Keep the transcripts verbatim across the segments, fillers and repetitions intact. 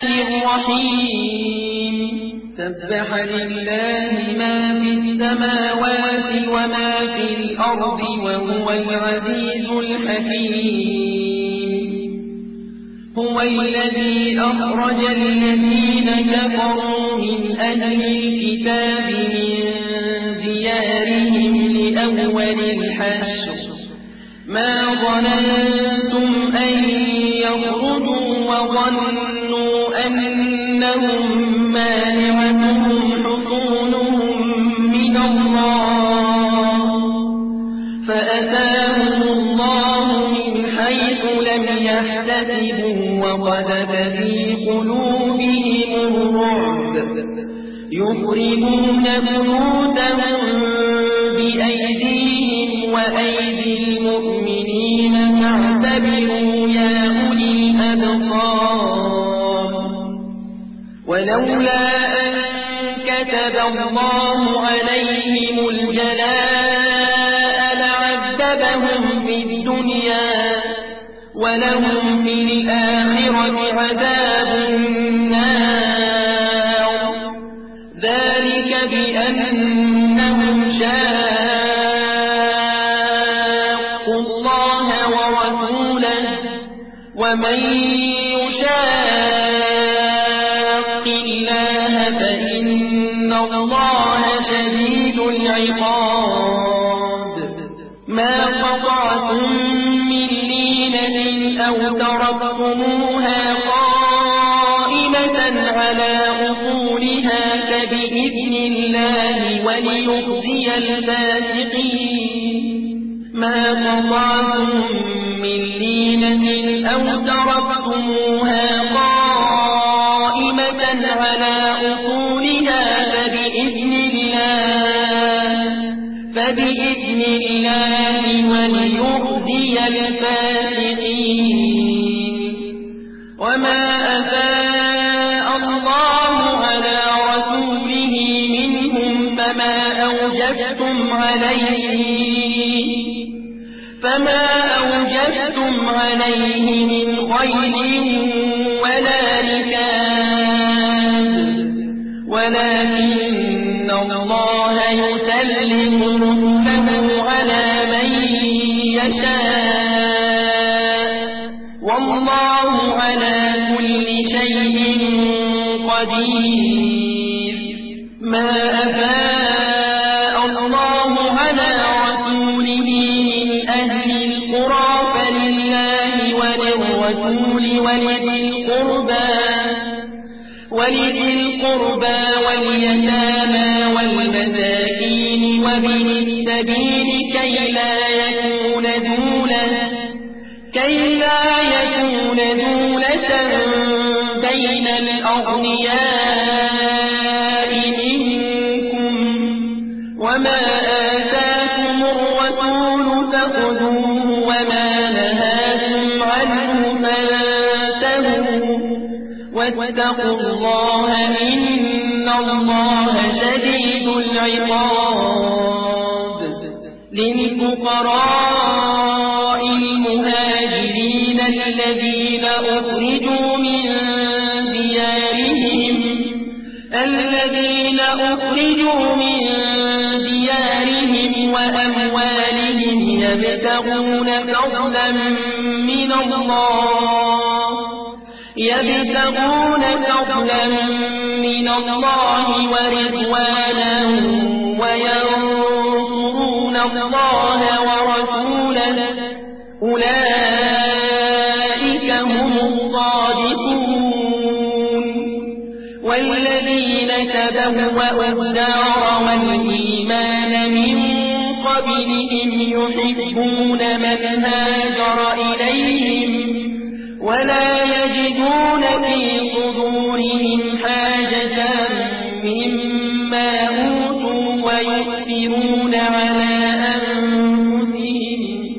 الرحيم سبح لله ما في السماوات وما في الأرض وهو العزيز الحكيم هو الذي أخرج الذين كفروا من أهل الكتاب من ديارهم لأول الحشر ما ظننتم أن يخرجوا وظنوا أنهم مانعتهم حصونهم من الله فأتاهم الله من حيث لم يحتسبوا وقذف في قلوبهم الرعب يخربون بيوتهم بأيديهم وأيدي المؤمنين فاعتبروا يا أولي الأبصار ولولا أن كتب الله عليهم الجلاء لعذبهم في الدنيا ولهم في الآخرة عذاب النار ذلك بأنهم شاقوا الله ورسوله ومن يشاق الله فإن الله شديد العقاب ما قطعتم من لينة أو تركتموها قائمة على أصولها فبإذن الله وليخزي الفاسقين ما قطعتم من لينة أو تركتموها قائمة على أصولها فبإذن الله فبإذن الله وليخزي الفاسقين وما أفاء الله على رسوله منهم فما أوجفتم عليه فما أوجفتم عليه من خيل ولا ركاب ولكن الله يسلم رسله على من يشاء والله على كل شيء قدير ما أفاء الله على رسوله من أهل القرى فلله وللرسول ولذي القربى ولذي القربى واليتامى والمساكين وابن السبيل كي لا يكون دولة كي لا يكون دولة بين الأغنياء منكم وما آتاكم الرسول فخذوه وما نهاكم عنه فانتهوا واتقوا الله إن الله شديد العقاب للفقراء المهاجرين الذين أخرجوا من ديارهم الذين أخرجوا من ديارهم وأموالهم يبتغون فضلا من الله يبتغون فضلا من الله ورضوانا وينصرون الله ورسوله أولئك هم الصادقون والذين تبوأوا الدار والإيمان من قبلهم يحبون من هاجر إليهم ولا يجدون في صدورهم حاجة مما أوتوا ويؤثرون على أنفسهم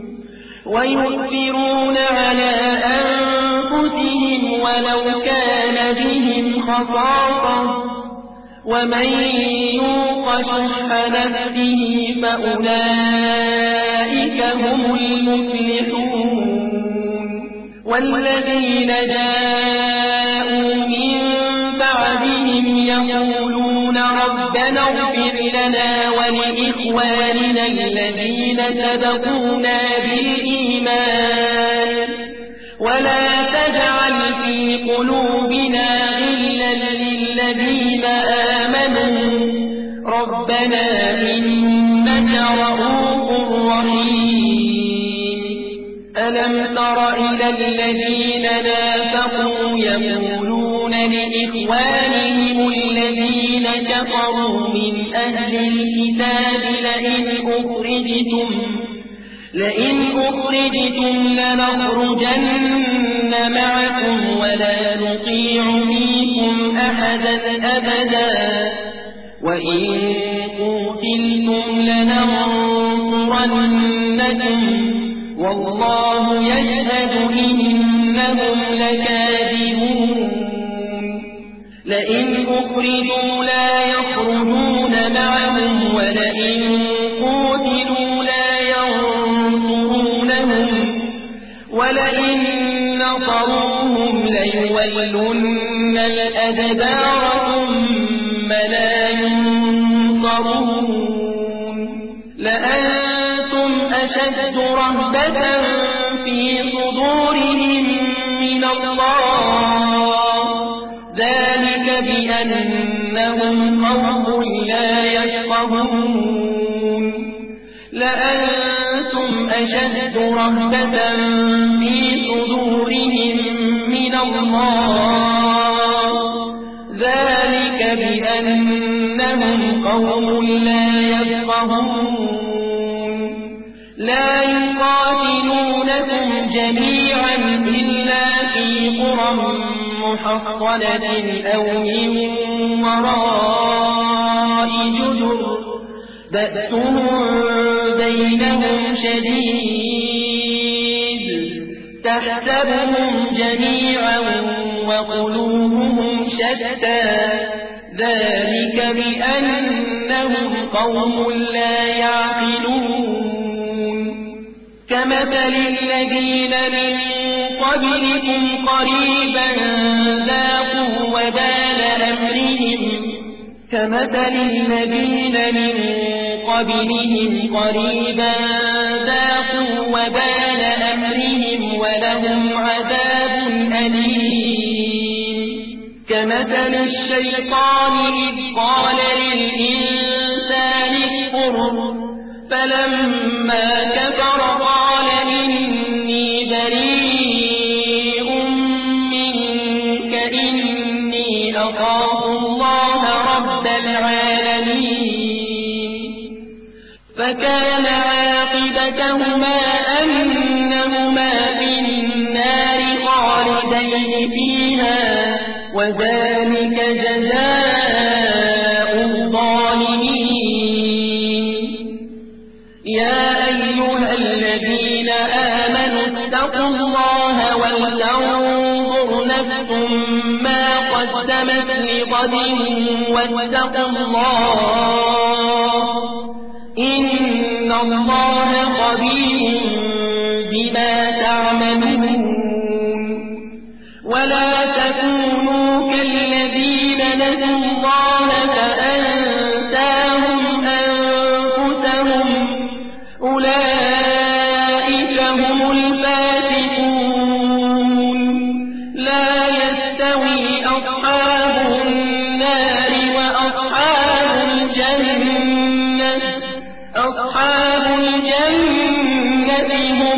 ويؤثرون على أنفسهم ولو كان بهم خصاصة ومن يوق شح نفسه فأولئك هم المفلحون والذين جاءوا من ربنا اغفر لنا ولإخواننا الذين سبقونا بالإيمان ولا تجعل في قلوبنا غلا للذين آمنوا ربنا إنك رؤوف رحيم. ألم تر إلى الذين نافقوا يقولون لإخوانهم الذين كفروا من أهل الكتاب لئن أخرجتم لئن أخرجتم لنخرجن معكم ولا نطيع فيكم أحدا أبدا وإن قتلتم لننصرنكم والله يشهد إنهم لكاذبون. لئن أخرجوا لا يخرجون معهم ولئن قتلوا لا ينصرونهم ولئن نصروهم ليولن الأدبار ثم لا ينصرون. لأنتم أشد رهبة في صدورهم من الله ذلك بأنهم قوم لا يفقهون. لأنتم أشد رهبة في صدورهم من الله ذلك بأنهم قوم لا يفقهون. لا يقاتلونكم جميعا إلا في قرى محصنة أو من وراء جدر بأسهم بينهم شديد تحسبهم جميعا وقلوبهم شتى ذلك بأنهم قوم لا يعقلون. كمثل الذين من قبلكم قريبا ذاقوا وبال أمرهم كمثل الذين من قبلهم قريبا ذاقوا وبال أمرهم ولهم عذاب أليم. كمثل الشيطان إذ قال للإنسان اكفر فلما كفر قال إني بريء منك إني أخاف الله رب العالمين. فكان عاقبتهما أنهما في النار خالدين فيها وذلك جزاء الظالمين. يا أيها الذين آمنوا اتقوا الله ولتنظر نفس ما قدمت لغد واتقوا الله إن الله خبير بما تعملون. ولا تكونوا كالذين نسوا الله فأنساهم أنفسهم أولئك هم الفاسقون. لا يستوي أصحاب النار وأصحاب الجنة أصحاب الجنة هم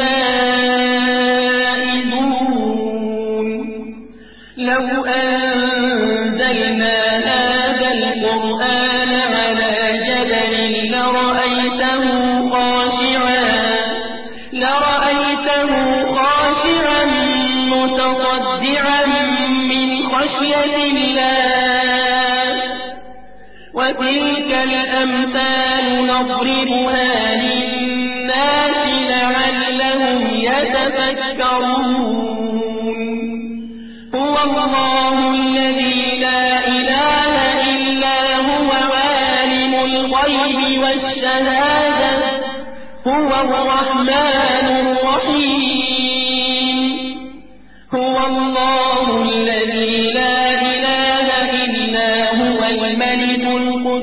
الفائزون. لو أنزلنا هذا القرآن على جبل لرأيته خاشعا لرأيته خاشعا متصدعا من خشية الله. وتلك الأمثال نضربها للناس لعلهم يتفكرون. هو الله الذي لا إله إلا هو عالم الغيب والشهادة هو الرحمن الرحيم. هو الله الذي لا إله إلا هو الملك القدوس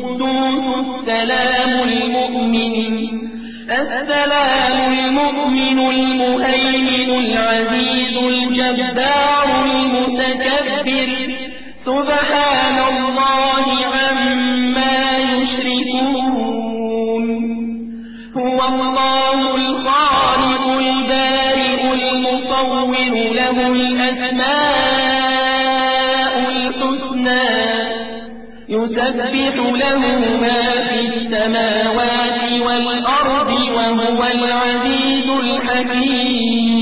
السلام المؤمن السلام المؤمن المهيمن العزيز الجبار المتكبر سبحان الله عما يشركون هو الله الخالق البارئ المصور له الأسماء الحسنى يسبح له ما في السماوات والأرض وهو العزيز الحكيم